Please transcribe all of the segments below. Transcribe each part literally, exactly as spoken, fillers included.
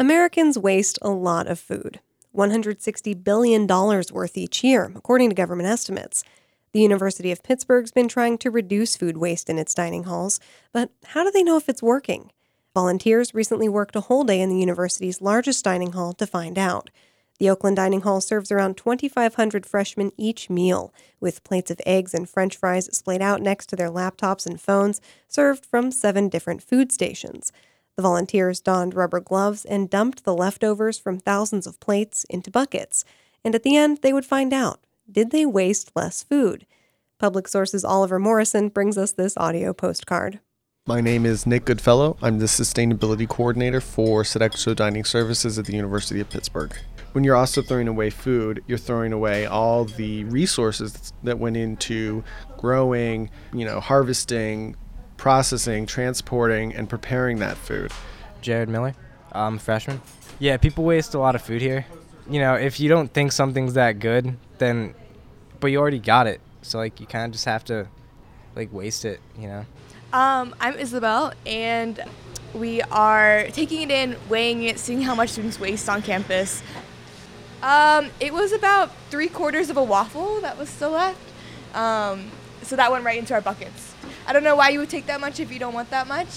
Americans waste a lot of food, one hundred sixty billion dollars worth each year, according to government estimates. The University of Pittsburgh's been trying to reduce food waste in its dining halls, but how do they know if it's working? Volunteers recently worked a whole day in the university's largest dining hall to find out. The Oakland Dining Hall serves around twenty-five hundred freshmen each meal, with plates of eggs and french fries splayed out next to their laptops and phones, served from seven different food stations. The volunteers donned rubber gloves and dumped the leftovers from thousands of plates into buckets. And at the end, they would find out, did they waste less food? Public Source's Oliver Morrison brings us this audio postcard. My name is Nick Goodfellow. I'm the Sustainability Coordinator for Sodexo Dining Services at the University of Pittsburgh. When you're also throwing away food, you're throwing away all the resources that went into growing, you know, harvesting, processing, transporting, and preparing that food. Jared Miller. I'm a freshman. Yeah, people waste a lot of food here. You know, if you don't think something's that good, then, but you already got it. So, like, you kind of just have to, like, waste it, you know? Um, I'm Isabel, and we are taking it in, weighing it, seeing how much students waste on campus. Um, it was about three quarters of a waffle that was still left. Um, so that went right into our buckets. I don't know why you would take that much if you don't want that much.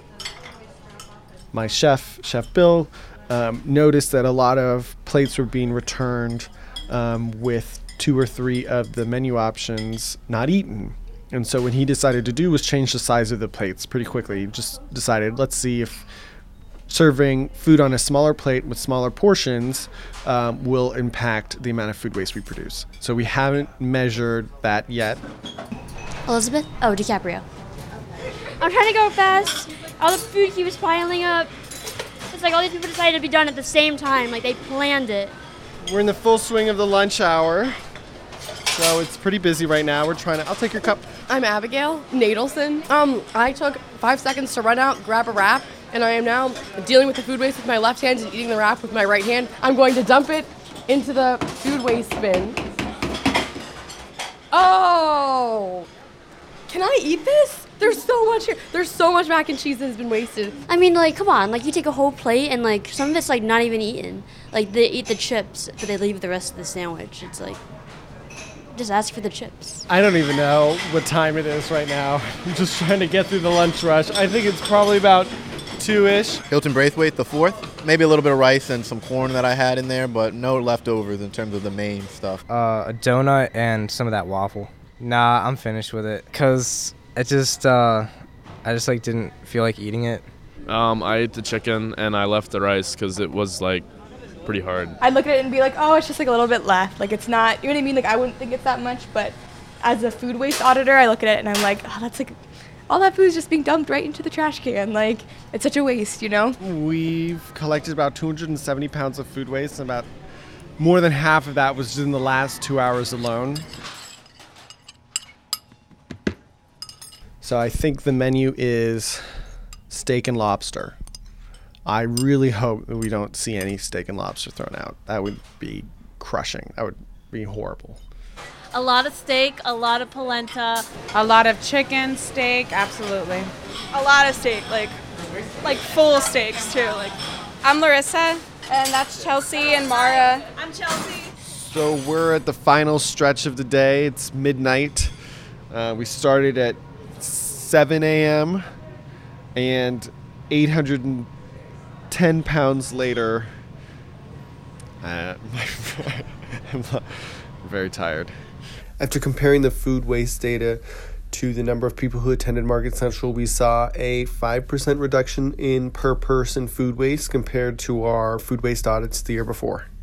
My chef, Chef Bill, um, noticed that a lot of plates were being returned um, with two or three of the menu options not eaten. And so what he decided to do was change the size of the plates pretty quickly. He just decided, let's see if serving food on a smaller plate with smaller portions um, will impact the amount of food waste we produce. So we haven't measured that yet. Elizabeth? Oh, DiCaprio. I'm trying to go fast. All the food keeps piling up. It's like all these people decided to be done at the same time. Like, they planned it. We're in the full swing of the lunch hour. So it's pretty busy right now. We're trying to... I'll take your cup. I'm Abigail Nadelson. Um, I took five seconds to run out, grab a wrap, and I am now dealing with the food waste with my left hand and eating the wrap with my right hand. I'm going to dump it into the food waste bin. Oh! Can I eat this? There's so much here. There's so much mac and cheese that has been wasted. I mean, like, come on. Like, you take a whole plate and, like, some of it's, like, not even eaten. Like, they eat the chips, but they leave the rest of the sandwich. It's like, just ask for the chips. I don't even know what time it is right now. I'm just trying to get through the lunch rush. I think it's probably about two-ish. Hilton Braithwaite, the fourth. Maybe a little bit of rice and some corn that I had in there, but no leftovers in terms of the main stuff. Uh, a donut and some of that waffle. Nah, I'm finished with it, because it just, uh, I just, like, didn't feel like eating it. Um, I ate the chicken, and I left the rice, because it was, like, pretty hard. I'd look at it and be like, oh, it's just, like, a little bit left. Like, it's not, you know what I mean? Like, I wouldn't think it's that much, but as a food waste auditor, I look at it and I'm like, oh, that's, like, all that food is just being dumped right into the trash can. Like, it's such a waste, you know? We've collected about two hundred seventy pounds of food waste, and about more than half of that was just in the last two hours alone. So I think the menu is steak and lobster. I really hope that we don't see any steak and lobster thrown out. That would be crushing. That would be horrible. A lot of steak, a lot of polenta. A lot of chicken, steak, absolutely. A lot of steak, like like full steaks too. Like, I'm Larissa, and that's Chelsea and Mara. I'm Chelsea. So we're at the final stretch of the day. It's midnight. Uh, we started at seven a.m. and eight hundred ten pounds later, uh, I'm very tired. After comparing the food waste data to the number of people who attended Market Central, we saw a five percent reduction in per person food waste compared to our food waste audits the year before.